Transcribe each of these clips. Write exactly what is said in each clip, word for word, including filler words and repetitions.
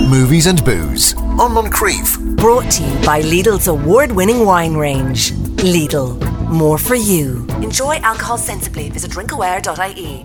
Movies and Booze on Moncrief. Brought to you by Lidl's award-winning wine range. Lidl, more for you. Enjoy alcohol sensibly. Visit drinkaware dot I E.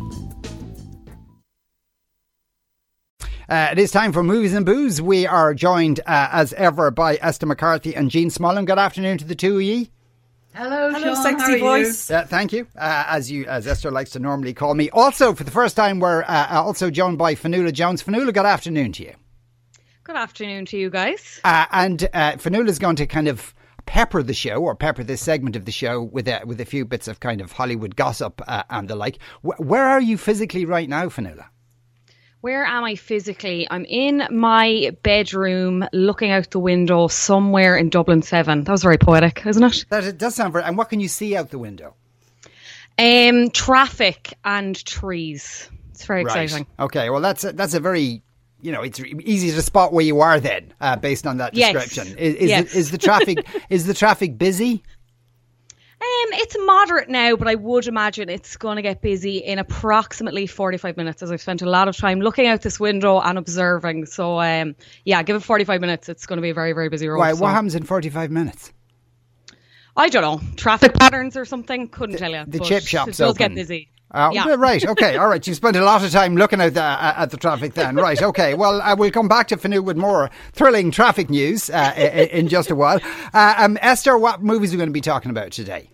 Uh, it is time for Movies and Booze. We are joined uh, as ever by Esther McCarthy and Jean Smullen. Good afternoon to the two of ye. Hello, Hello, Sean. sexy voice. Uh, thank you, uh, as you as Esther likes to normally call me. Also, for the first time, we're uh, also joined by Fionnuala Jones. Fionnuala, good afternoon to you. Good afternoon to you guys. Uh, and uh, Fionnuala is going to kind of pepper the show, or pepper this segment of the show with a, with a few bits of kind of Hollywood gossip uh, and the like. W- where are you physically right now, Fionnuala? Where am I physically? I'm in my bedroom looking out the window somewhere in Dublin seven. That was very poetic, isn't it? That it does sound very... And what can you see out the window? Um, traffic and trees. It's very Right. exciting. Okay, well, that's a, that's a very... You know, it's easy to spot where you are then, uh, based on that Yes. description. Is, is, Yes. the, is the traffic is the traffic busy? Um, it's moderate now, but I would imagine it's going to get busy in approximately forty-five minutes, as I've spent a lot of time looking out this window and observing. So, um, yeah, give it forty-five minutes. It's going to be a very, very busy road. Right, so. what happens in forty-five minutes? I don't know. Traffic patterns or something? Couldn't tell you. The but chip shop's It does open. get busy. Uh, Yeah. Right, okay, all right. You spent a lot of time looking at the, uh, at the traffic then. Right, okay. Well, uh, we'll come back to Fionnuala with more thrilling traffic news uh, in, in just a while. Uh, um, Esther, what movies are we going to be talking about today?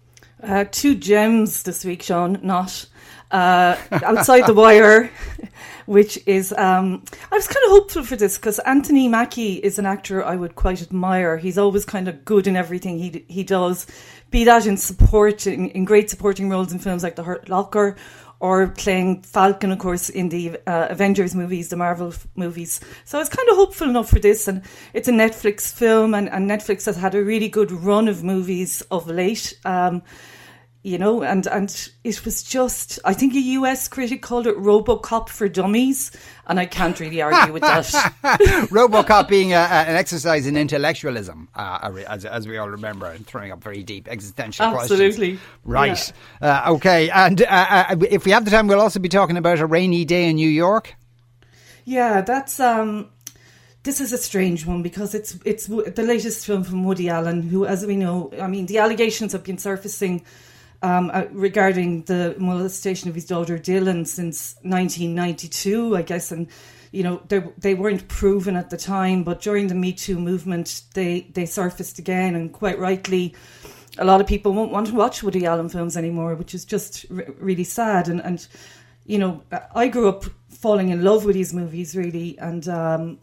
Uh, two gems this week, Sean, not. Uh, Outside the Wire, which is... Um, I was kind of hopeful for this because Anthony Mackie is an actor I would quite admire. He's always kind of good in everything he he does, be that in supporting, in great supporting roles in films like The Hurt Locker, or playing Falcon, of course, in the uh, Avengers movies, the Marvel f- movies. So I was kind of hopeful enough for this, and it's a Netflix film, and, and Netflix has had a really good run of movies of late. Um, you know, and, and it was just, I think a U S critic called it RoboCop for dummies, and I can't really argue with that. RoboCop being a, a, an exercise in intellectualism, uh, as, as we all remember, and throwing up very deep existential Absolutely. questions. Right. Yeah. Uh, okay. And uh, uh, if we have the time, we'll also be talking about A Rainy Day in New York. Yeah, that's... um. This is a strange one because it's it's the latest film from Woody Allen, who, as we know, I mean, the allegations have been surfacing um, uh, regarding the molestation of his daughter Dylan since nineteen ninety-two, I guess, and you know they they weren't proven at the time, but during the Me Too movement, they they surfaced again, and quite rightly, a lot of people won't want to watch Woody Allen films anymore, which is just r- really sad. And and you know, I grew up falling in love with these movies, really, and. Um,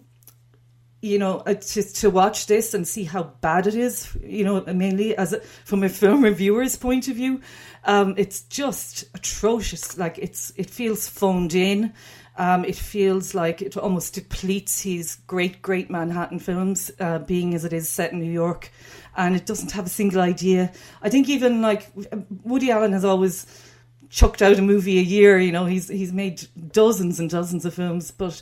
You know, just to watch this and see how bad it is, you know, mainly as a, from a film reviewer's point of view, um, it's just atrocious. Like it's, it feels phoned in. Um, it feels like it almost depletes his great, great Manhattan films, uh, being as it is set in New York, and it doesn't have a single idea. I think even like Woody Allen has always chucked out a movie a year. You know, he's he's made dozens and dozens of films, but.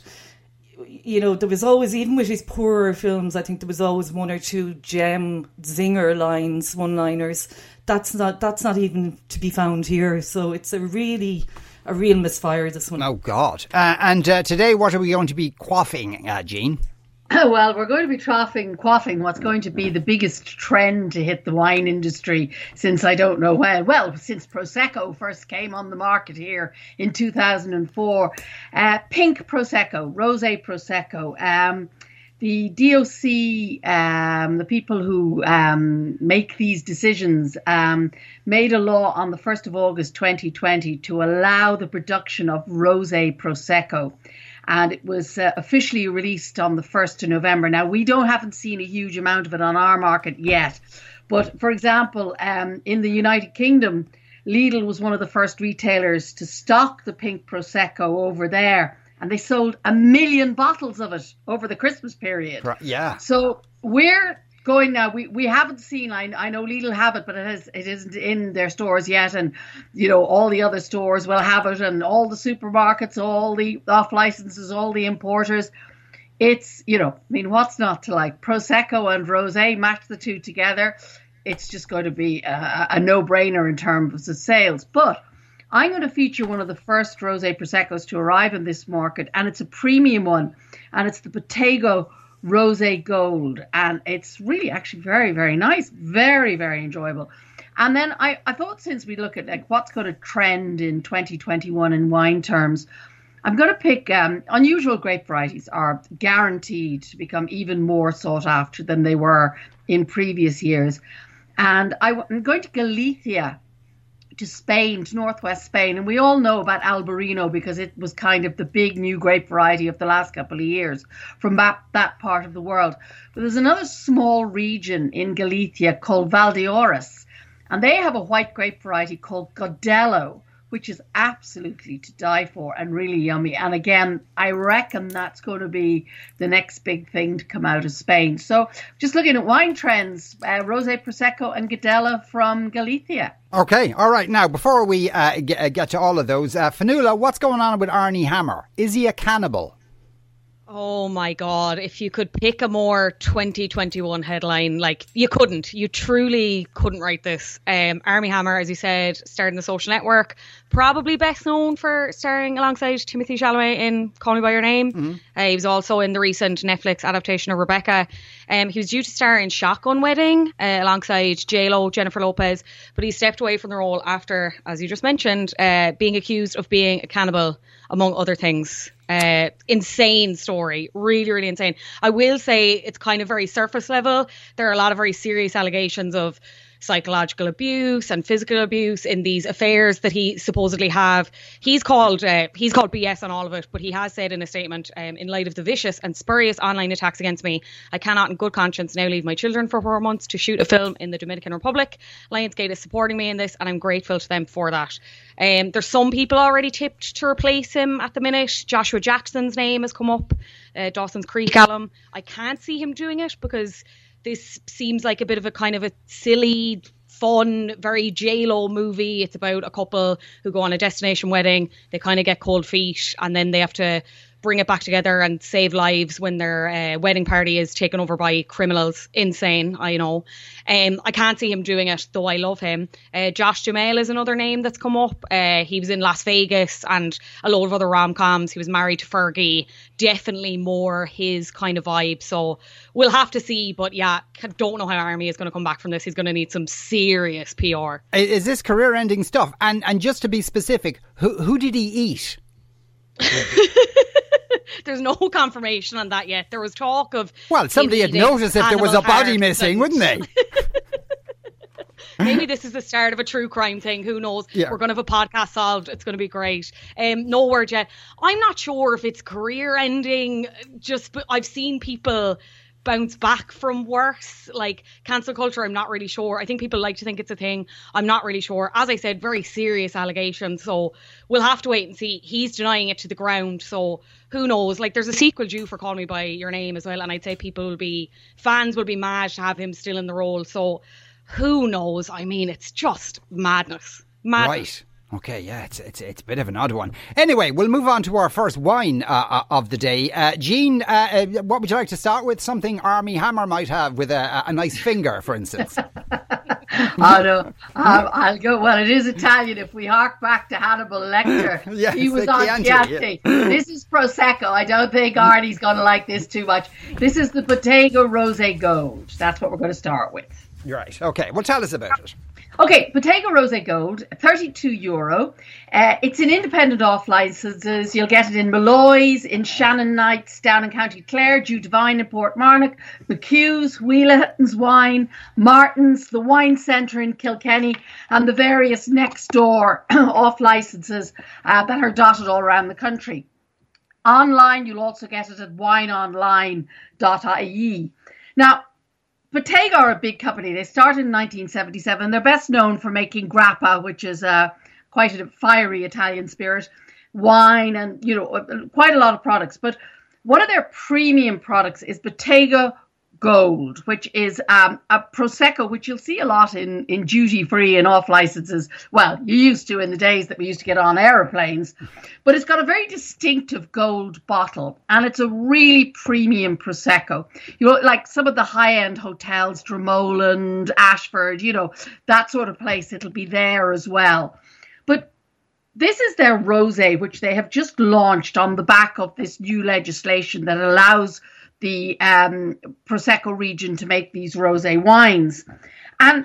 You know, there was always, even with his poorer films, I think there was always one or two gem zinger lines, one-liners. That's not that's not even to be found here. So it's a really, a real misfire, this one. Oh, God. Uh, and uh, today, what are we going to be quaffing, uh, Jean? Well, we're going to be quaffing, quaffing what's going to be the biggest trend to hit the wine industry since I don't know when. Well, since Prosecco first came on the market here in two thousand four. Uh, pink Prosecco, Rosé Prosecco. Um, the D O C, um, the people who um, make these decisions, um, made a law on the first of August twenty twenty to allow the production of Rosé Prosecco. And it was uh, officially released on the first of November. Now, we don't haven't seen a huge amount of it on our market yet. But, for example, um, in the United Kingdom, Lidl was one of the first retailers to stock the pink Prosecco over there. And they sold a million bottles of it over the Christmas period. Yeah. So we're going now. We we haven't seen. I I know Lidl have it, but it has it isn't in their stores yet. And you know all the other stores will have it, and all the supermarkets, all the off licenses, all the importers. It's you know, I mean, what's not to like? Prosecco and rosé, match the two together. It's just going to be a, a no brainer in terms of sales. But I'm going to feature one of the first Rosé Proseccos to arrive in this market, and it's a premium one, and it's the Bottego Rosé Gold, and it's really actually very, very nice, very, very enjoyable. And then I, I thought, since we look at like what's going to trend in twenty twenty-one in wine terms, I'm going to pick um, unusual grape varieties are guaranteed to become even more sought after than they were in previous years. And I, I'm going to Galicia, to Spain, to northwest Spain. And we all know about Albarino because it was kind of the big new grape variety of the last couple of years from that, that part of the world. But there's another small region in Galicia called Valdeorras, and they have a white grape variety called Godello, which is absolutely to die for and really yummy. And again, I reckon that's going to be the next big thing to come out of Spain. So just looking at wine trends, uh, Rosé Prosecco and Godello from Galicia. Okay, all right. Now, before we uh, get, get to all of those, uh, Fionnuala, what's going on with Armie Hammer? Is he a cannibal? Oh my God, if you could pick a more twenty twenty-one headline, like you couldn't, you truly couldn't write this. Um, Armie Hammer, as you said, starred in The Social Network, probably best known for starring alongside Timothée Chalamet in Call Me By Your Name. Mm-hmm. Uh, he was also in the recent Netflix adaptation of Rebecca. Um, he was due to star in Shotgun Wedding uh, alongside J Lo, Jennifer Lopez, but he stepped away from the role after, as you just mentioned, uh, being accused of being a cannibal, among other things. Uh, insane story, really, really insane. I will say it's kind of very surface level. There are a lot of very serious allegations of psychological abuse and physical abuse in these affairs that he supposedly have. He's called uh, he's called B S on all of it, but he has said in a statement, um, in light of the vicious and spurious online attacks against me, I cannot in good conscience now leave my children for four months to shoot a film in the Dominican Republic. Lionsgate is supporting me in this, and I'm grateful to them for that. Um, there's some people already tipped to replace him at the minute. Joshua Jackson's name has come up, uh, Dawson's Creek alum. I can't see him doing it because this seems like a bit of a kind of a silly, fun, very J-Lo movie. It's about a couple who go on a destination wedding. They kind of get cold feet, and then they have to bring it back together and save lives when their uh, wedding party is taken over by criminals. Insane, I know. Um, I can't see him doing it, though I love him. Uh, Josh Duhamel is another name that's come up. Uh, he was in Las Vegas and a load of other rom-coms. He was married to Fergie. Definitely more his kind of vibe. So we'll have to see. But yeah, don't know how Armie is going to come back from this. He's going to need some serious P R. Is this career-ending stuff? And and just to be specific, who who did he eat? There's no confirmation on that yet. There was talk of... Well, somebody had noticed if there was a body missing, wouldn't they? Maybe this is the start of a true crime thing. Who knows? Yeah. We're going to have a podcast solved. It's going to be great. Um, no word yet. I'm not sure if it's career ending. Just I've seen people bounce back from worse, like cancel culture. I'm not really sure. I think people like to think it's a thing. I'm not really sure. As I said, very serious allegations. So we'll have to wait and see. He's denying it to the ground. So who knows? Like, there's a sequel due for Call Me By Your Name as well. And I'd say people will be, fans will be mad to have him still in the role. So who knows? I mean, it's just madness. Madness. Right. Okay, yeah, it's, it's it's a bit of an odd one. Anyway, we'll move on to our first wine uh, of the day. Uh, Jean, uh, uh, what would you like to start with? Something Armie Hammer might have with a, a nice finger, for instance. Oh, no. Um, I'll go. Well, it is Italian. If we hark back to Hannibal Lecter, yes, he was on Chianti. Chianti. Yeah. This is Prosecco. I don't think Arnie's going to like this too much. This is the Bottego Rosé Gold. That's what we're going to start with. You're right. Okay, well, tell us about it. Okay, Bottego Rosé Gold, thirty-two euro. Uh, it's an independent off licenses. You'll get it in Malloy's, in Shannon Knight's down in County Clare, Dew Divine in Portmarnock, McHugh's, Wheelahatton's Wine, Martin's, the Wine Centre in Kilkenny, and the various next door off licenses uh, that are dotted all around the country. Online, you'll also get it at wine online dot I E. Now, Bottega are a big company. They started in nineteen seventy-seven. They're best known for making grappa, which is uh, quite a fiery Italian spirit, wine, and you know quite a lot of products. But one of their premium products is Bottega Gold, which is um, a Prosecco, which you'll see a lot in, in duty-free and off licenses. Well, you used to in the days that we used to get on aeroplanes. But it's got a very distinctive gold bottle, and it's a really premium Prosecco. You know, like some of the high-end hotels, Dromoland, Ashford, you know, that sort of place, it'll be there as well. But this is their rosé, which they have just launched on the back of this new legislation that allows the um, Prosecco region to make these rosé wines. And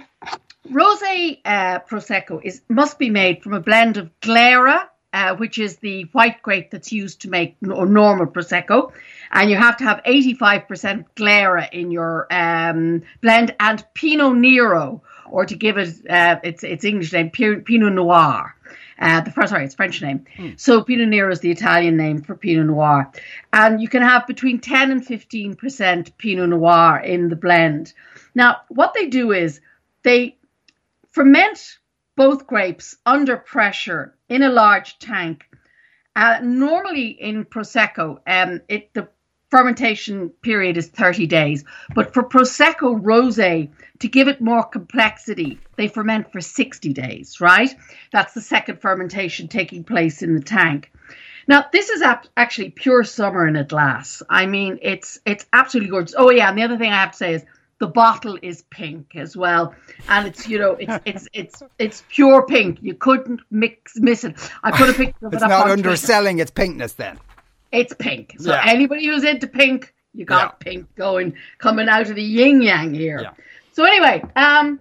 rosé uh, Prosecco is must be made from a blend of Glera, uh, which is the white grape that's used to make no, normal Prosecco. And you have to have eighty-five percent Glera in your um, blend, and Pinot Nero, or to give it uh, its its English name, Pinot Noir. Uh, the first, sorry, it's French name. Mm. So Pinot Nero is the Italian name for Pinot Noir. And you can have between ten and fifteen percent Pinot Noir in the blend. Now, what they do is they ferment both grapes under pressure in a large tank. Uh, normally in Prosecco, um, it the fermentation period is thirty days. But for Prosecco Rosé, to give it more complexity, they ferment for sixty days, right? That's the second fermentation taking place in the tank. Now, this is ap- actually pure summer in a glass. I mean, it's it's absolutely gorgeous. Oh, yeah, and the other thing I have to say is the bottle is pink as well. And it's, you know, it's it's it's it's pure pink. You couldn't mix miss it. I put a picture of it It's up not on underselling Twitter. its pinkness then. It's pink. So Yeah. anybody who's into pink, you got Yeah. pink going, coming out of the yin yang here. Yeah. So anyway, um,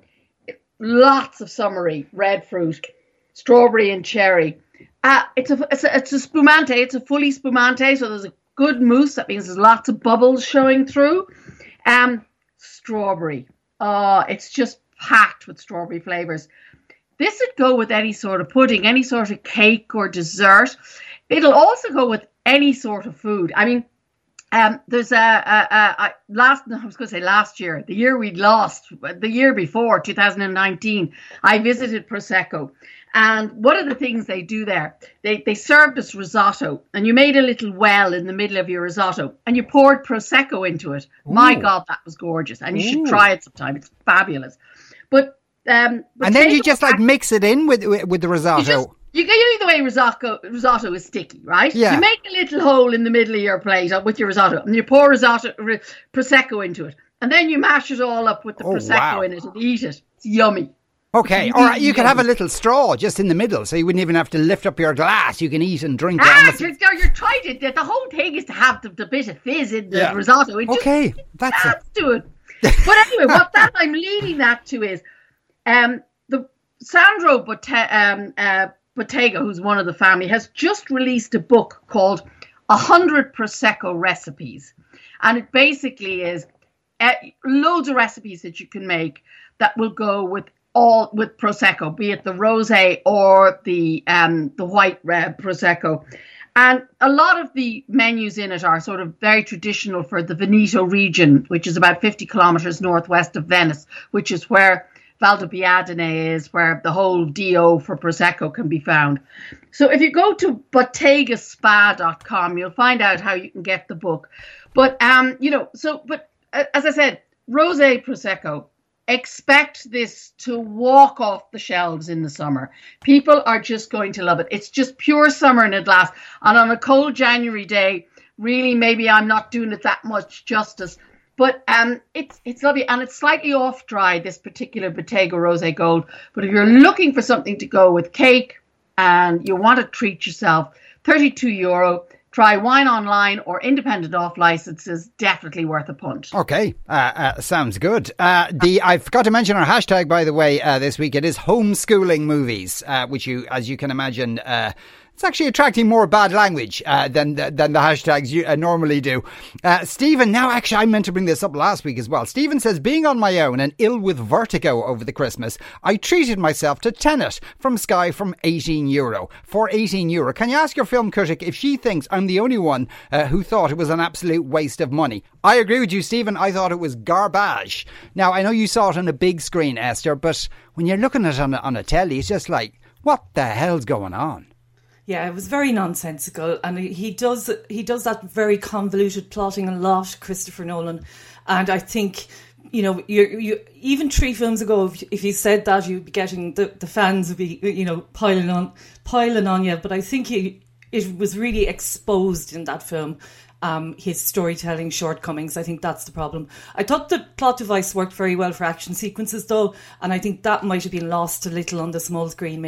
lots of summery red fruit, strawberry and cherry. Uh, it's a it's a it's a spumante. It's a fully spumante, so there's a good mousse. That means there's lots of bubbles showing through. Um, strawberry. Oh, it's just packed with strawberry flavors. This would go with any sort of pudding, any sort of cake or dessert. It'll also go with any sort of food. I mean, um, there's a, a, a, a last, I was going to say last year, the year we lost, the year before, two thousand nineteen, I visited Prosecco. And one of the things they do there, they, they served us risotto, and you made a little well in the middle of your risotto, and you poured Prosecco into it. Ooh. My God, that was gorgeous. And you Ooh. should try it sometime. It's fabulous. But um, and then you just like mix it in with with, with the risotto. You, just, you, you know the way risotto risotto is sticky, right? Yeah. You make a little hole in the middle of your plate with your risotto, and you pour risotto r- prosecco into it, and then you mash it all up with the oh, prosecco wow. in it and eat it. It's yummy. Okay, all right. You could have a little straw just in the middle, so you wouldn't even have to lift up your glass. You can eat and drink. Ah, you're, you're trying to. The whole thing is to have the, the bit of fizz in the yeah. risotto. It okay, just, that's it. to it. But anyway, what that I'm leading that to is, um, the Sandro Botte, um, uh, Bottega, who's one of the family, has just released a book called A Hundred Prosecco Recipes, and it basically is uh, loads of recipes that you can make that will go with. All with Prosecco, be it the rosé or the um, the white red Prosecco. And a lot of the menus in it are sort of very traditional for the Veneto region, which is about fifty kilometres northwest of Venice, which is where Valdobbiadene is, where the whole D O for Prosecco can be found. So if you go to bottega spa dot com, you'll find out how you can get the book. But, um, you know, so, but uh, as I said, rosé Prosecco, expect this to walk off the shelves in the summer. People are just going to love it. It's just pure summer in a glass. And on a cold January day, really, maybe I'm not doing it that much justice. But um, it's it's lovely. And it's slightly off dry, this particular Bottega Rosé Gold. But if you're looking for something to go with cake and you want to treat yourself, thirty-two euro. Try Wine Online or independent off licenses. Definitely worth a punt. Okay, uh, uh, sounds good. Uh, the I forgot to mention our hashtag, by the way, uh, this week. It is homeschooling movies, uh, which you, as you can imagine, uh, it's actually attracting more bad language uh, than than the hashtags you uh, normally do. Uh, Stephen, now actually I meant to bring this up last week as well. Stephen says, being on my own and ill with vertigo over the Christmas, I treated myself to Tenet from Sky from eighteen euro. For eighteen euro. Can you ask your film critic if she thinks I'm the only one uh, who thought it was an absolute waste of money? I agree with you, Stephen. I thought it was garbage. Now, I know you saw it on a big screen, Esther, but when you're looking at it on a, on a telly, it's just like, what the hell's going on? Yeah, it was very nonsensical, and he does he does that very convoluted plotting a lot, Christopher Nolan. And I think, you know, you you even three films ago, if, if you said that, you'd be getting the, the fans would be, you know, piling on piling on you. But I think he, it was really exposed in that film. Um, his storytelling shortcomings. I think that's the problem. I thought the plot device worked very well for action sequences, though, and I think that might have been lost a little on the small screen, maybe.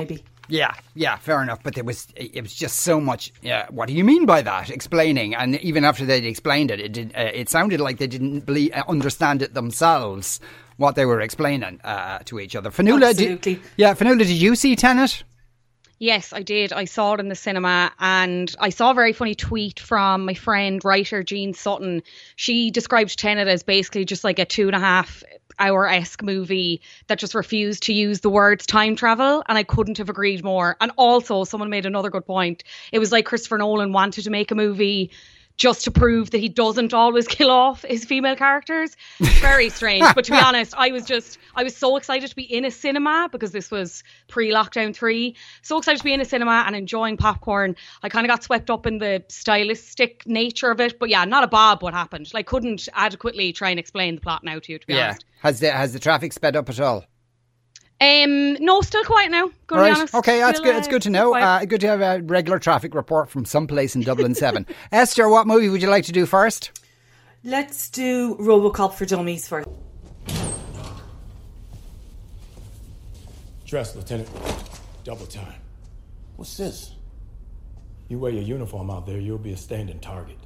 Yeah, yeah, fair enough. But there was, it was just so much. Yeah, what do you mean by that? Explaining, and even after they'd explained it, it did. Uh, it sounded like they didn't believe, uh, understand it themselves what they were explaining uh, to each other. Fionnuala, Absolutely. Did, yeah, Fionnuala, did you see Tenet? Yes, I did. I saw it in the cinema, and I saw a very funny tweet from my friend, writer Jean Sutton. She described Tenet as basically just like a two and a half hour-esque movie that just refused to use the words time travel, and I couldn't have agreed more. And also, someone made another good point. It was like Christopher Nolan wanted to make a movie just to prove that he doesn't always kill off his female characters. Very strange. But to be honest, I was just, I was so excited to be in a cinema because this was pre-lockdown three. So excited to be in a cinema and enjoying popcorn. I kind of got swept up in the stylistic nature of it. But yeah, not a bob what happened. Like, couldn't adequately try and explain the plot now to you, to be yeah. honest. Has the, has the traffic sped up at all? Um, no, still quiet now. Gonna right. be honest. Okay, that's still, good. It's uh, good to know. Uh, good to have a regular traffic report from someplace in Dublin seven. Esther, what movie would you like to do first? Let's do RoboCop for Dummies first. Dress, Lieutenant. Double time. What's this? You wear your uniform out there, you'll be a standing target.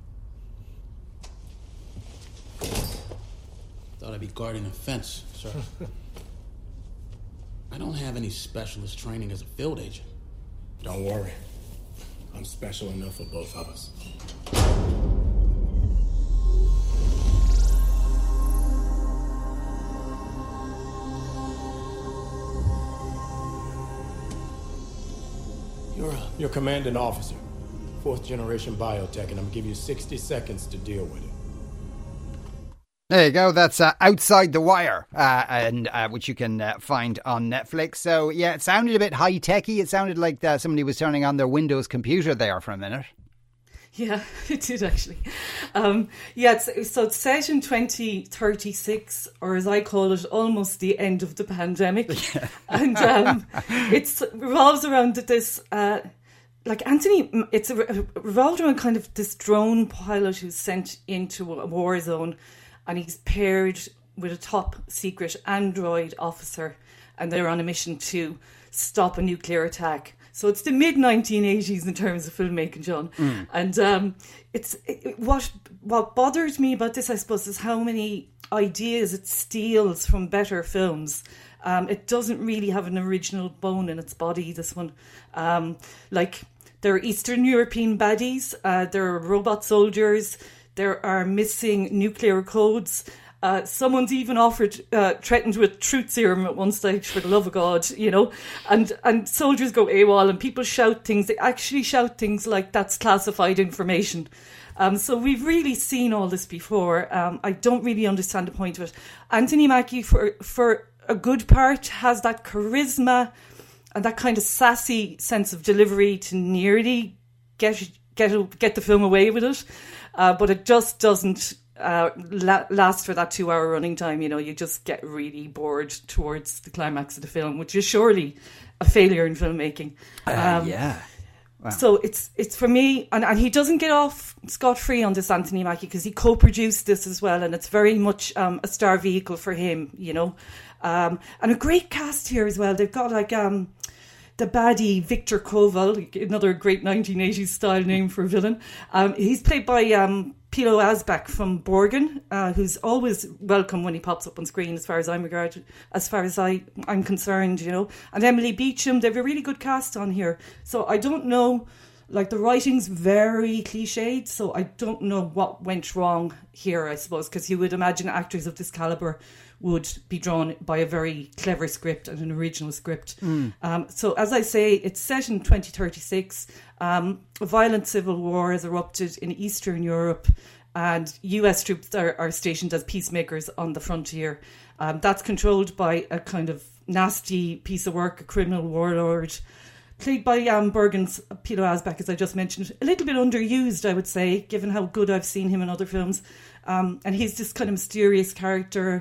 Thought I'd be guarding a fence, sir. I don't have any specialist training as a field agent. Don't worry. I'm special enough for both of us. You're a... Your commanding officer. Fourth generation biotech, and I'm gonna give you sixty seconds to deal with it. There you go. That's uh, Outside the Wire, uh, and uh, which you can uh, find on Netflix. So, yeah, it sounded a bit high-techy. It sounded like uh, somebody was turning on their Windows computer there for a minute. Yeah, it did actually. Um, yeah, it's, so it's set in twenty thirty-six, or as I call it, almost the end of the pandemic. Yeah. And um, it revolves around this... Uh, Like Anthony, it's a, a revolved around kind of this drone pilot who's sent into a war zone, and he's paired with a top secret android officer, and they're on a mission to stop a nuclear attack. So it's the mid nineteen eighties in terms of filmmaking, John. Mm. And um, it's it, what what bothers me about this, I suppose, is how many ideas it steals from better films. Um, it doesn't really have an original bone in its body, this one. Um, like, there are Eastern European baddies, uh, there are robot soldiers, there are missing nuclear codes. Uh, someone's even offered, uh, threatened with truth serum at one stage, for the love of God, you know. And, and soldiers go AWOL and people shout things. They actually shout things like, that's classified information. Um, so we've really seen all this before. Um, I don't really understand the point of it. Anthony Mackie, for for a good part, has that charisma and that kind of sassy sense of delivery to nearly get get get the film away with it, uh, but it just doesn't uh, la- last for that two-hour running time. You know, you just get really bored towards the climax of the film, which is surely a failure in filmmaking. Uh, um, yeah. Wow. So it's it's for me, and, and he doesn't get off scot-free on this, Anthony Mackie, because he co-produced this as well, and it's very much um, a star vehicle for him, you know. Um, and a great cast here as well. They've got like um, the baddie Victor Koval, another great nineteen eighties style name for a villain. Um, he's played by um, Pilo Asbach from Borgen, uh, who's always welcome when he pops up on screen, as far as I'm regarded, as far as I, I'm concerned, you know. And Emily Beecham, they have a really good cast on here. So I don't know, like, the writing's very cliched, so I don't know what went wrong here, I suppose, because you would imagine actors of this calibre would be drawn by a very clever script and an original script. Mm. Um, so, as I say, it's set in twenty thirty-six. Um, a violent civil war has erupted in Eastern Europe, and U S troops are, are stationed as peacemakers on the frontier. Um, that's controlled by a kind of nasty piece of work, a criminal warlord, played by um, Bergen's Pilo Asbach, as I just mentioned. A little bit underused, I would say, given how good I've seen him in other films. Um, and he's this kind of mysterious character.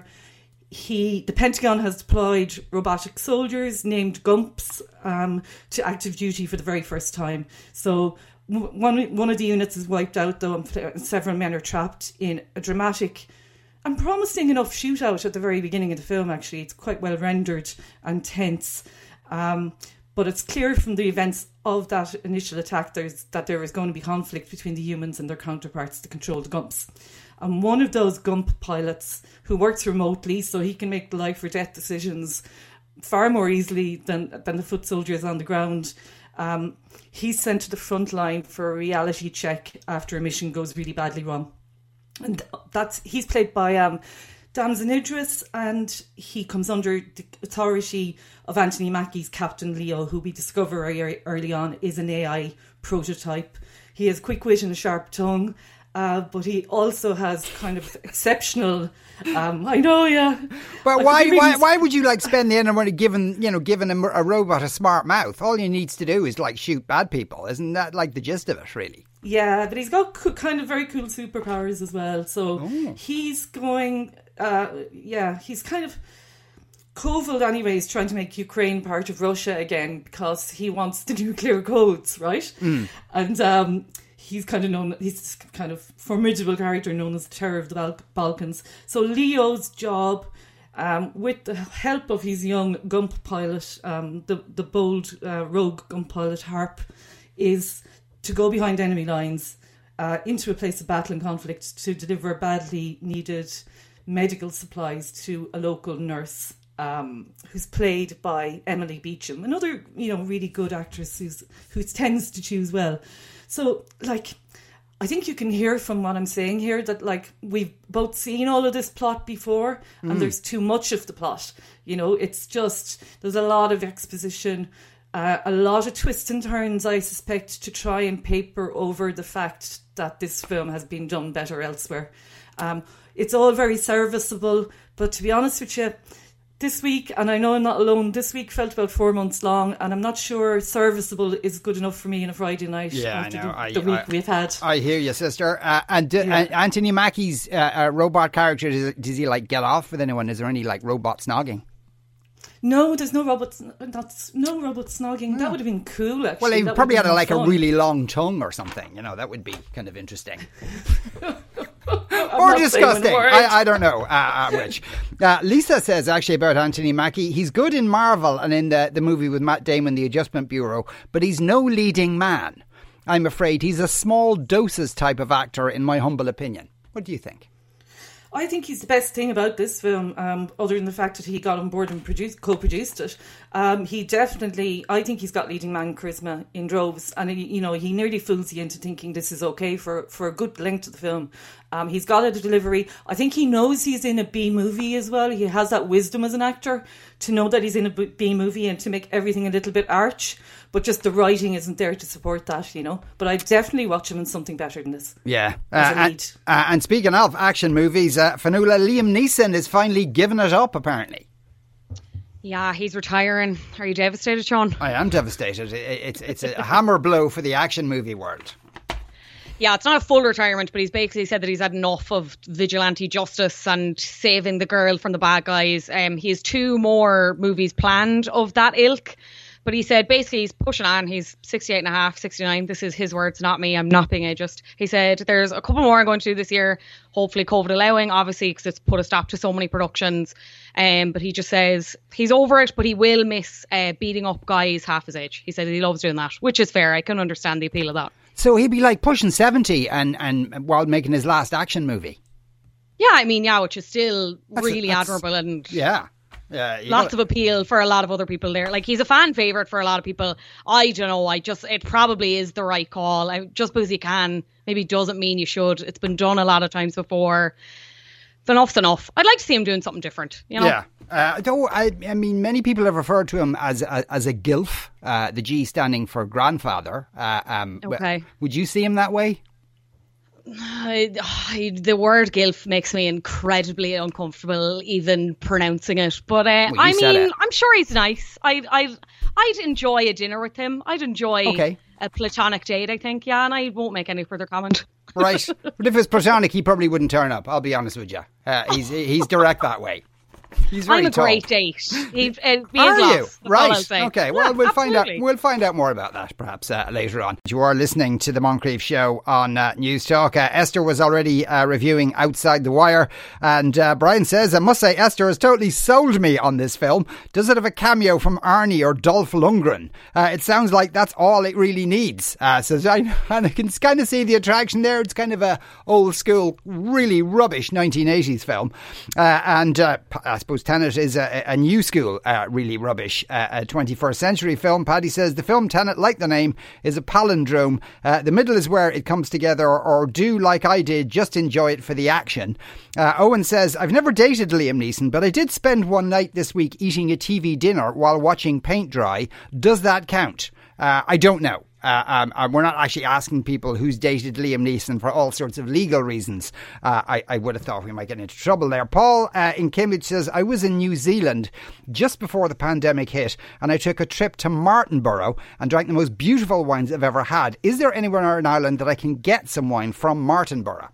He, the Pentagon has deployed robotic soldiers named Gumps um, to active duty for the very first time. So one one of the units is wiped out, though, and several men are trapped in a dramatic and promising enough shootout at the very beginning of the film, actually. It's quite well rendered and tense. Um, But it's clear from the events of that initial attack there's, that there is going to be conflict between the humans and their counterparts to control the Gumps. And one of those Gump pilots, who works remotely so he can make the life or death decisions far more easily than, than the foot soldiers on the ground, um, he's sent to the front line for a reality check after a mission goes really badly wrong. And that's he's played by um, Damson Idris, and he comes under the authority of Anthony Mackie's Captain Leo, who we discover early, early on is an A I prototype. He has quick wit and a sharp tongue, uh, but he also has kind of exceptional. Um, I know, yeah. But I why, really why, why would you like spend the end of money giving, you know, giving a, a robot a smart mouth? All he needs to do is like shoot bad people. Isn't that like the gist of it, really? Yeah, but he's got co- kind of very cool superpowers as well. So Oh. he's going, uh, yeah, he's kind of Koval anyways trying to make Ukraine part of Russia again because he wants the nuclear codes, right? Mm. And um, he's kind of known, he's this kind of formidable character known as the Terror of the Bal- Balkans. So Leo's job, um, with the help of his young Gump pilot, um, the, the bold uh, rogue Gump pilot Harp, is to go behind enemy lines uh, into a place of battle and conflict to deliver badly needed medical supplies to a local nurse, um, who's played by Emily Beecham, another, you know, really good actress who's who tends to choose well. So, like, I think you can hear from what I'm saying here that, like, we've both seen all of this plot before, and Mm. there's too much of the plot. You know, it's just, there's a lot of exposition, uh, a lot of twists and turns, I suspect, to try and paper over the fact that this film has been done better elsewhere. Um, it's all very serviceable, but to be honest with you, this week, and I know I'm not alone, this week felt about four months long, and I'm not sure serviceable is good enough for me on a Friday night Yeah, after I know. the, I- the week I- we've had. I hear you, sister. Uh, and uh, Yeah. uh, Anthony Mackie's uh, uh, robot character, does, does he like get off with anyone? Is there any like robot snogging? No, there's no robots. That's no robot snogging. That would have been cool. Actually, Well, he That probably would had have a, been like a fun. really long tongue or something. You know, that would be kind of interesting. I'm Or not saying disgusting. a word. I, I don't know uh, uh, which. Uh, Lisa says actually about Anthony Mackie, he's good in Marvel and in the, the movie with Matt Damon, The Adjustment Bureau, but he's no leading man. I'm afraid he's a small doses type of actor, in my humble opinion. What do you think? I think he's the best thing about this film, um, other than the fact that he got on board and produced, co-produced it. Um, he definitely, I think he's got leading man charisma in droves, and he, you know, he nearly fools you into thinking this is okay for, for a good length of the film. Um, he's got a delivery. I think he knows he's in a B movie as well. He has that wisdom as an actor to know that he's in a B movie and to make everything a little bit arch. But just the writing isn't there to support that, you know. But I'd definitely watch him in something better than this. Yeah. As a Uh, lead. and, uh, and speaking of action movies, uh, Fionnuala, Liam Neeson is finally giving it up, apparently. Yeah, he's retiring. Are you devastated, Sean? I am devastated. It- It's, it's a hammer blow for the action movie world. Yeah, it's not a full retirement, but he's basically said that he's had enough of vigilante justice and saving the girl from the bad guys. Um, he has two more movies planned of that ilk. But he said basically he's pushing on. He's sixty-eight and a half, sixty-nine. This is his words, not me. I'm not being ageist. He said there's a couple more I'm going to do this year, hopefully COVID allowing, obviously, because it's put a stop to so many productions. Um, but he just says he's over it, but he will miss uh, beating up guys half his age. He said he loves doing that, which is fair. I can understand the appeal of that. So he'd be like pushing seventy and, and while making his last action movie. Yeah, I mean, yeah, which is still That's- really that's- admirable and Yeah. Yeah, you lots gotta- of appeal for a lot of other people there. Like, he's a fan favourite for a lot of people. I don't know. I just, it probably is the right call. I, just because you can, maybe doesn't mean you should. It's been done a lot of times before. Enough's enough. I'd like to see him doing something different, you know? Yeah. Uh, though, I, I mean, many people have referred to him as a, as a gilf, uh, the G standing for grandfather. Uh, um, Okay. Would you see him that way? I, I, the word gilf makes me incredibly uncomfortable even pronouncing it. But uh, Well, I you said mean, it. I'm sure he's nice. I'd, I'd, I'd enjoy a dinner with him. I'd enjoy Okay. a platonic date, I think. Yeah, and I won't make any further comment. Right. But if it's platonic, he probably wouldn't turn up. I'll be honest with you. Uh, he's he's direct that way. He's very I'm a tall. great date. He, uh, he Are is you? lost, that's all I'll Right. say. Okay. Well, Yeah, we'll find out. absolutely. We'll find out more about that perhaps uh, later on. You are listening to the Moncrief Show on uh, News Talk. Uh, Esther was already uh, reviewing Outside the Wire, and uh, Brian says, "I must say, Esther has totally sold me on this film. Does it have a cameo from Arnie or Dolph Lundgren? Uh, it sounds like that's all it really needs." Uh, so I, and I can kind of see the attraction there. It's kind of a old school, really rubbish nineteen eighties film, uh, and uh, I suppose Tenet is a, a new school, uh, really rubbish uh, a twenty-first century film. Paddy says the film Tenet, like the name, is a palindrome. Uh, the middle is where it comes together, or, or do like I did, just enjoy it for the action. Uh, Owen says, "I've never dated Liam Neeson, but I did spend one night this week eating a T V dinner while watching paint dry. Does that count?" Uh, I don't know. Uh, um, uh, we're not actually asking people who's dated Liam Neeson for all sorts of legal reasons. Uh, I, I would have thought we might get into trouble there. Paul uh, in Cambridge says, "I was in New Zealand just before the pandemic hit, and I took a trip to Martinborough and drank the most beautiful wines I've ever had. Is there anywhere in Ireland that I can get some wine from Martinborough?"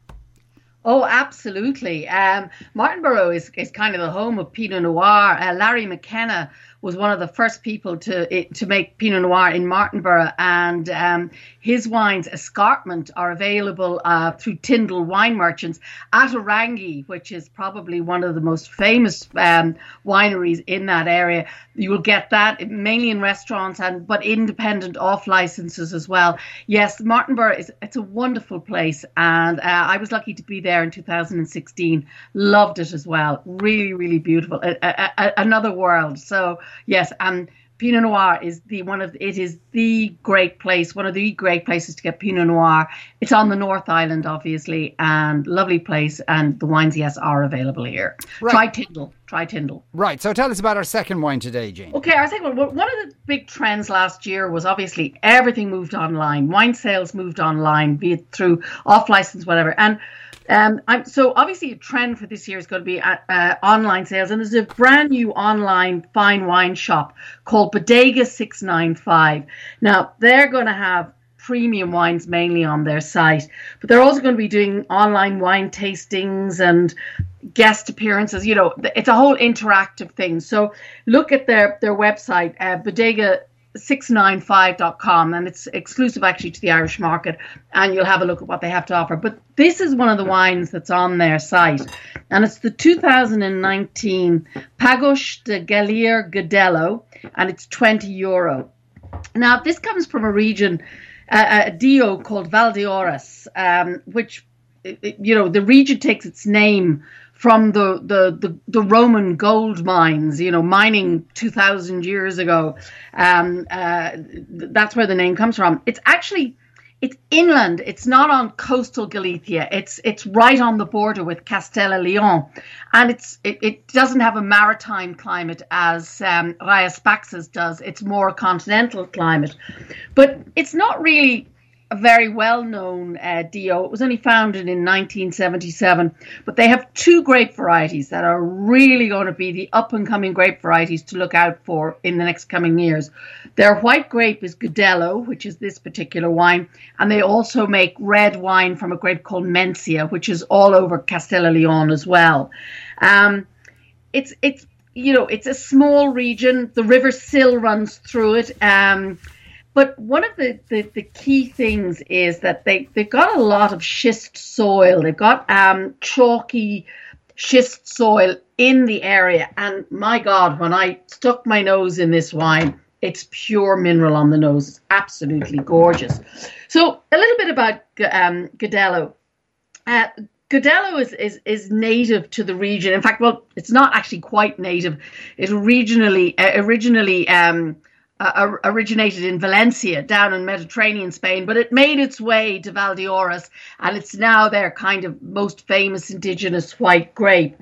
Oh, absolutely. Um, Martinborough is, is kind of the home of Pinot Noir. Uh, Larry McKenna was one of the first people to to make Pinot Noir in Martinborough, and um, his wines, Escarpment, are available uh, through Tyndall Wine Merchants at Orangi, which is probably one of the most famous um, wineries in that area. You will get that mainly in restaurants, and but independent off licenses as well. Yes, Martinborough is it's a wonderful place, and uh, I was lucky to be there in two thousand sixteen. Loved it as well. Really, really beautiful. A, a, a, another world. So yes, and Pinot Noir is the one of it is the great place, one of the great places to get Pinot Noir. It's on the North Island, obviously, and lovely place. And the wines, yes, are available here. Right. Try Tyndall. Try Tyndall. Right. So tell us about our second wine today, Jane. Okay, our second one. One of the big trends last year was obviously everything moved online. Wine sales moved online, be it through off license, whatever, and. Um, I'm, so obviously a trend for this year is going to be uh, uh, online sales, and there's a brand new online fine wine shop called Bodega six nine five. Now they're going to have premium wines mainly on their site, but they're also going to be doing online wine tastings and guest appearances. You know, it's a whole interactive thing. So look at their their website, uh, Bodega six nine five dot com, and it's exclusive actually to the Irish market, and you'll have a look at what they have to offer. But this is one of the wines that's on their site, and it's the two thousand nineteen Pagos de Galir Godello, and it's twenty euro. Now this comes from a region, uh, a D O called Valdeorras, um, which, you know, the region takes its name from the, the, the, the Roman gold mines, you know, mining two thousand years ago. Um, uh, that's where the name comes from. It's actually, it's inland. It's not on coastal Galicia. It's it's right on the border with Castella Leon. And it's it, it doesn't have a maritime climate as um, Rayas Paxas does. It's more a continental climate. But it's not really a very well-known uh, D O. It was only founded in nineteen seventy-seven, but they have two grape varieties that are really going to be the up-and-coming grape varieties to look out for in the next coming years. Their white grape is Godello, which is this particular wine, and they also make red wine from a grape called Mencia, which is all over Castella Leon as well. Um, it's it's you know it's a small region. The River Sil runs through it. Um, But one of the, the, the key things is that they, they've got a lot of schist soil. They've got um, chalky schist soil in the area. And my God, when I stuck my nose in this wine, it's pure mineral on the nose. It's absolutely gorgeous. So a little bit about um, Godello. Uh, Godello is, is, is native to the region. In fact, well, it's not actually quite native. It originally, uh, originally, um, Uh, originated in Valencia, down in Mediterranean Spain, but it made its way to Valdeorras, and it's now their kind of most famous indigenous white grape.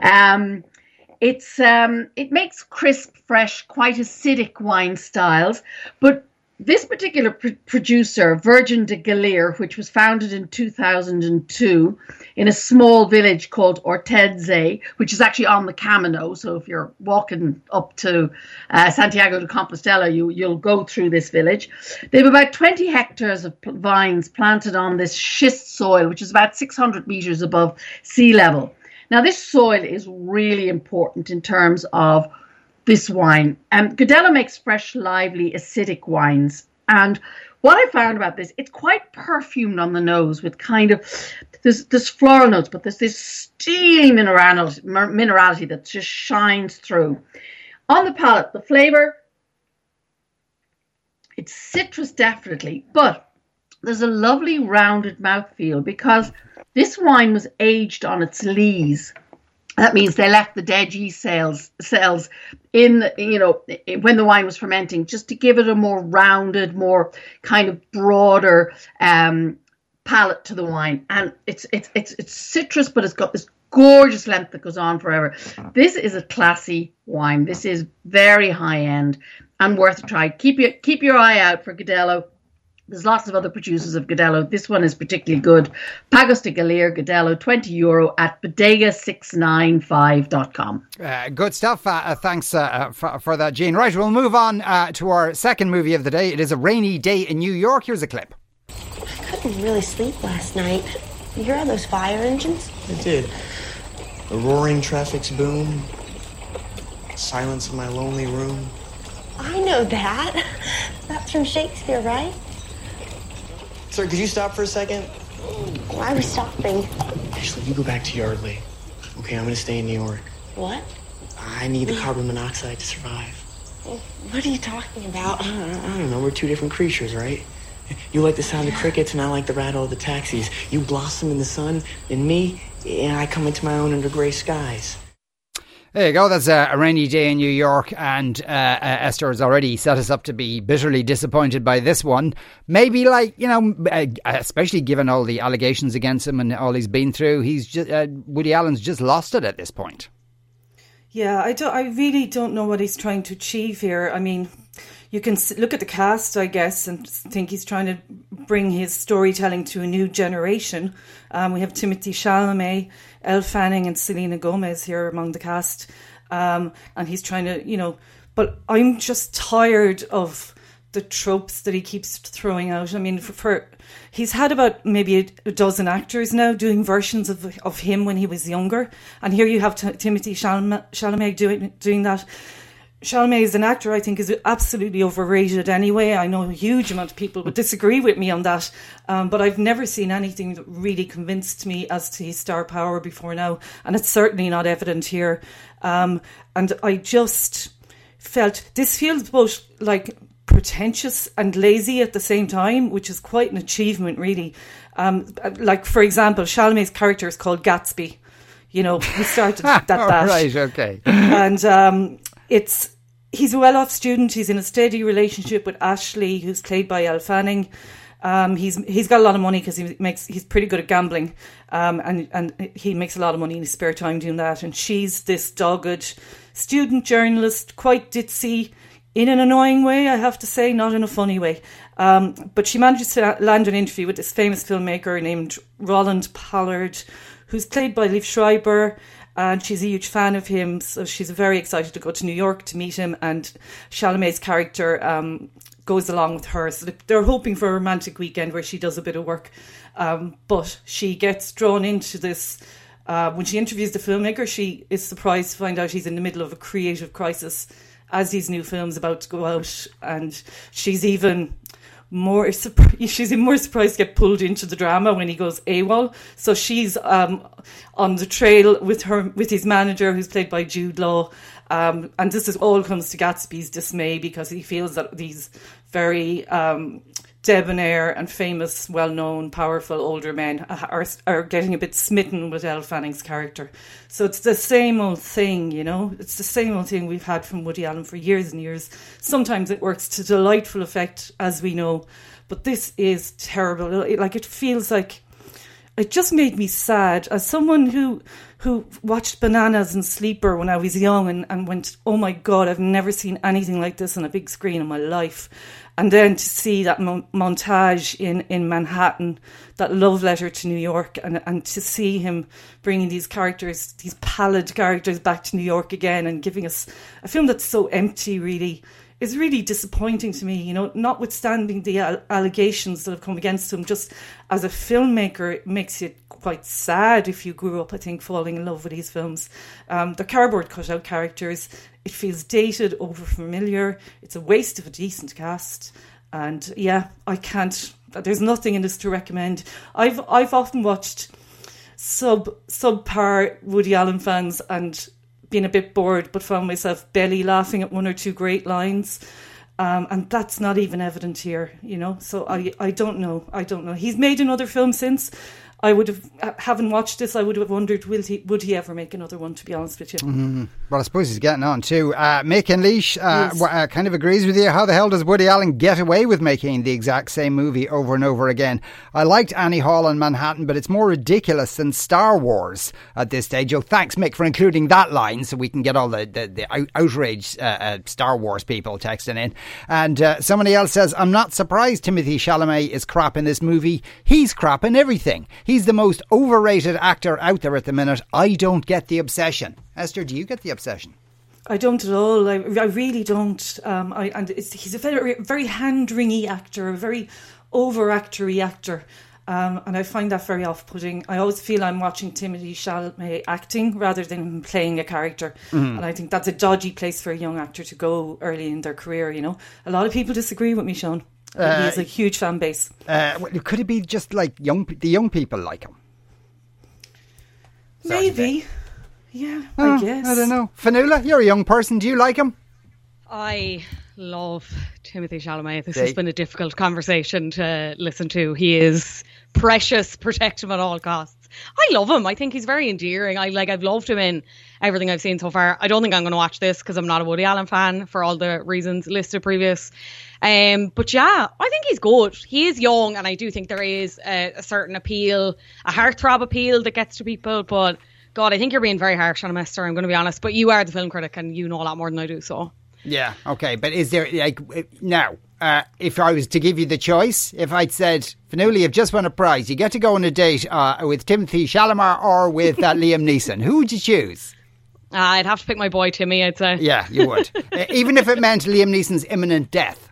Um, it's um, it makes crisp, fresh, quite acidic wine styles, but this particular pr- producer, Virgin de Galir, which was founded in two thousand two in a small village called Ortedze, which is actually on the Camino. So if you're walking up to uh, Santiago de Compostela, you, you'll go through this village. They have about twenty hectares of vines planted on this schist soil, which is about six hundred meters above sea level. Now, this soil is really important in terms of this wine. Um, Godello makes fresh, lively, acidic wines. And what I found about this, it's quite perfumed on the nose with kind of, there's, there's floral notes, but there's this steely minerality, minerality that just shines through. On the palate, the flavour, it's citrus definitely, but there's a lovely rounded mouthfeel because this wine was aged on its lees. That means they left the dead yeast cells, cells in, you know, when the wine was fermenting, just to give it a more rounded, more kind of broader um, palate to the wine. And it's it's it's it's citrus, but it's got this gorgeous length that goes on forever. This is a classy wine. This is very high end and worth a try. Keep your keep your eye out for Godello. There's lots of other producers of Godello. This one is particularly good. Pagos de Galir Godello, twenty euro at bodega six nine five dot com. Uh, good stuff. Uh, uh, thanks uh, for, for that, Jean. Right, we'll move on uh, to our second movie of the day. It is A Rainy Day in New York. Here's a clip. I couldn't really sleep last night. You hear all those fire engines? I did. The roaring traffic's boom. Silence in my lonely room. I know that. That's from Shakespeare, right? Sir, could you stop for a second? Why are we stopping? Ashley, you go back to Yardley. Okay, I'm gonna stay in New York. What? I need the carbon monoxide to survive. What are you talking about? I don't, I don't know, we're two different creatures, right? You like the sound of crickets and I like the rattle of the taxis. You blossom in the sun, and me, and I come into my own under grey skies. There you go. That's a, a rainy day in New York, and uh, uh, Esther has already set us up to be bitterly disappointed by this one. Maybe, like, you know, uh, especially given all the allegations against him and all he's been through, he's just, uh, Woody Allen's just lost it at this point. Yeah, I don't. I really don't know what he's trying to achieve here. I mean, you can look at the cast, I guess, and think he's trying to bring his storytelling to a new generation. Um, we have Timothée Chalamet, Elle Fanning and Selena Gomez here among the cast. Um, and he's trying to, you know, but I'm just tired of the tropes that he keeps throwing out. I mean, for, for he's had about maybe a, a dozen actors now doing versions of of him when he was younger. And here you have T- Timothée Chalamet, Chalamet doing, doing that. Chalamet as an actor, I think, is absolutely overrated anyway. I know a huge amount of people would disagree with me on that, um, but I've never seen anything that really convinced me as to his star power before now, and it's certainly not evident here. Um, and I just felt this feels both like pretentious and lazy at the same time, which is quite an achievement, really. Um, like, for example, Chalamet's character is called Gatsby. You know, we started that bash. Right, okay. And um, it's he's a well-off student. He's in a steady relationship with Ashley, who's played by Elle Fanning. Um, he's he's got a lot of money because he makes he's pretty good at gambling, um, and and he makes a lot of money in his spare time doing that. And she's this dogged student journalist, quite ditzy, in an annoying way, I have to say, not in a funny way. Um, but she manages to land an interview with this famous filmmaker named Roland Pollard, who's played by Liev Schreiber. And she's a huge fan of him, so she's very excited to go to New York to meet him. And Chalamet's character um, goes along with her. So they're hoping for a romantic weekend where she does a bit of work. Um, but she gets drawn into this. Uh, when she interviews the filmmaker, she is surprised to find out he's in the middle of a creative crisis as his new film's about to go out. And she's even more surprised, she's even more surprised to get pulled into the drama when he goes AWOL. So she's um, on the trail with her, with his manager, who's played by Jude Law. Um, and this is all comes to Gatsby's dismay because he feels that these very um, debonair and famous, well-known, powerful older men are are getting a bit smitten with Elle Fanning's character. So it's the same old thing, you know. It's the same old thing we've had from Woody Allen for years and years. Sometimes it works to delightful effect, as we know, but this is terrible. Like, it feels like it just made me sad as someone who who watched Bananas and Sleeper when I was young and, and went, oh my God, I've never seen anything like this on a big screen in my life. And then to see that mo- montage in, in Manhattan, that love letter to New York, and, and to see him bringing these characters, these pallid characters back to New York again and giving us a film that's so empty, really. is really disappointing to me, you know, notwithstanding the al- allegations that have come against him. Just as a filmmaker, it makes you quite sad if you grew up, I think, falling in love with these films. Um, the cardboard cutout characters, it feels dated, over-familiar. It's a waste of a decent cast. And yeah, I can't, there's nothing in this to recommend. I've I've often watched sub subpar Woody Allen fans and been a bit bored, but found myself belly laughing at one or two great lines. Um, and that's not even evident here, you know. So I, I don't know. I don't know. He's made another film since. I would have, having watched this, I would have wondered, will he, would he ever make another one, to be honest with you? Mm-hmm. Well, I suppose he's getting on too. Uh, Mick and Leash uh, Yes. w- uh, kind of agrees with you. How the hell does Woody Allen get away with making the exact same movie over and over again? I liked Annie Hall and Manhattan, but it's more ridiculous than Star Wars at this stage. Oh, thanks, Mick, for including that line so we can get all the, the, the out- outraged uh, uh, Star Wars people texting in. And uh, somebody else says, I'm not surprised Timothée Chalamet is crap in this movie. He's crap in everything. He's the most overrated actor out there at the minute. I don't get the obsession. Esther, do you get the obsession? I don't at all. I, I really don't. Um, I, and it's, he's a very, very hand-wringy actor, a very over-actory actor. Um, and I find that very off-putting. I always feel I'm watching Timothée Chalamet acting rather than him playing a character. Mm. And I think that's a dodgy place for a young actor to go early in their career, you know. A lot of people disagree with me, Sean. Uh, he has a huge fan base. Uh, well, could it be just like young the young people like him? Maybe. Yeah, Oh, I guess. I don't know. Fanula, you're a young person. Do you like him? I love Timothée Chalamet. This See? has been a difficult conversation to listen to. He is precious. Protect him at all costs. I love him. I think he's very endearing. I like. I've loved him in everything I've seen so far. I don't think I'm going to watch this because I'm not a Woody Allen fan for all the reasons listed previous. Um, but yeah, I think he's good. He is young, and I do think there is a, a certain appeal, a heartthrob appeal that gets to people. But God, I think you're being very harsh on him, Esther. I'm going to be honest. But you are the film critic, and you know a lot more than I do. So. Yeah, okay, but is there, like, now, uh, if I was to give you the choice, if I'd said, Fanula, you've just won a prize, you get to go on a date uh, with Timothée Chalamet or with uh, Liam Neeson, who would you choose? Uh, I'd have to pick my boy Timmy, I'd say. Yeah, you would. uh, even if it meant Liam Neeson's imminent death.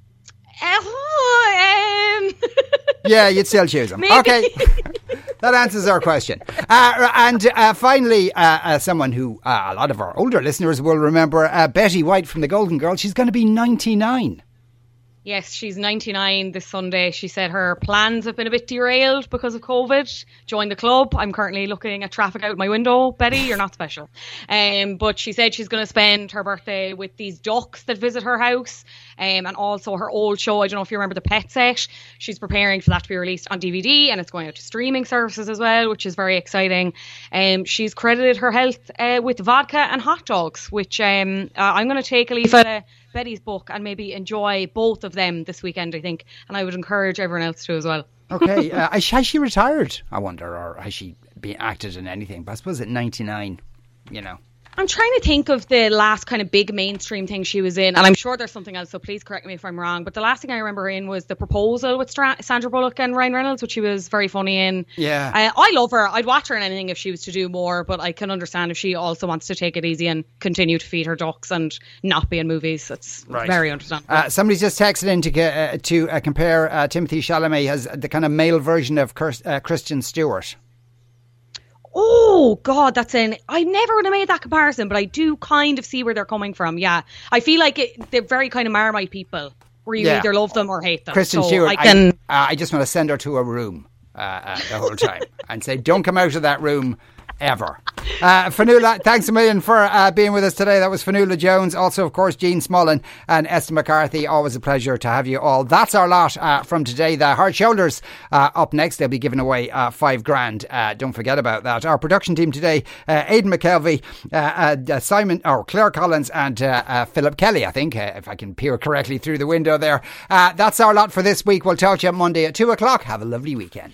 Uh, um... Yeah, you'd still choose him. Maybe. Okay. That answers our question. Uh, and uh, finally, uh, uh, someone who uh, a lot of our older listeners will remember, uh, Betty White from The Golden Girls. She's going to be ninety-nine. Yes, she's ninety-nine this Sunday. She said her plans have been a bit derailed because of COVID. Join the club. I'm currently looking at traffic out my window. Betty, you're not special. Um, but she said she's going to spend her birthday with these ducks that visit her house, um, and also her old show. I don't know if you remember the Pet Set. She's preparing for that to be released on D V D, and it's going out to streaming services as well, which is very exciting. Um, she's credited her health uh, with vodka and hot dogs, which um, uh, I'm going to take a leaf out of Betty's book and maybe enjoy both of them this weekend, I think. And I would encourage everyone else to as well. Okay. uh, has she retired, I wonder, or has she been acted in anything? But I suppose at ninety-nine, you know. I'm trying to think of the last kind of big mainstream thing she was in, and I'm sure there's something else, so please correct me if I'm wrong. But the last thing I remember her in was The Proposal with Stra- Sandra Bullock and Ryan Reynolds, which she was very funny in. Yeah. Uh, I love her. I'd watch her in anything if she was to do more, but I can understand if she also wants to take it easy and continue to feed her ducks and not be in movies. That's Right. very understandable. Uh, somebody's just texted in to, uh, to uh, compare uh, Timothée Chalamet as the kind of male version of Kirst- uh, Kristen Stewart. Oh, God, that's in. I never would have made that comparison, but I do kind of see where they're coming from. Yeah. I feel like it, they're very kind of Marmite people, where you Yeah. either love them or hate them. Kristen so Stewart, I can. I, uh, I just want to send her to a room uh, uh, the whole time and say, don't come out of that room ever. Uh, Fanula, thanks a million for uh, being with us today. That was Fanula Jones. Also, of course, Jean Smullen and Esther McCarthy. Always a pleasure to have you all. That's our lot uh, from today. The Hard Shoulders uh, up next. They'll be giving away uh, five grand. Uh, don't forget about that. Our production team today, uh, Aidan McKelvey, uh, uh, Simon, or Claire Collins and uh, uh, Philip Kelly, I think, uh, if I can peer correctly through the window there. Uh, that's our lot for this week. We'll talk to you Monday at two o'clock. Have a lovely weekend.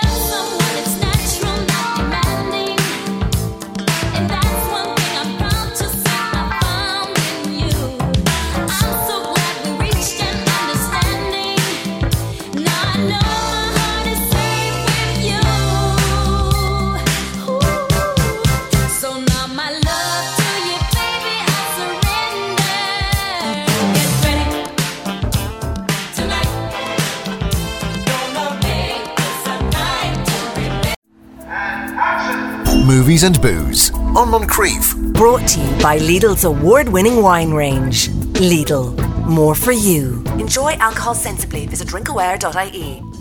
When you love someone, it's natural, not demanding, and that's one thing I'm proud Movies and Booze on Moncrief. Brought to you by Lidl's award-winning wine range. Lidl, more for you. Enjoy alcohol sensibly. Visit drinkaware dot I E.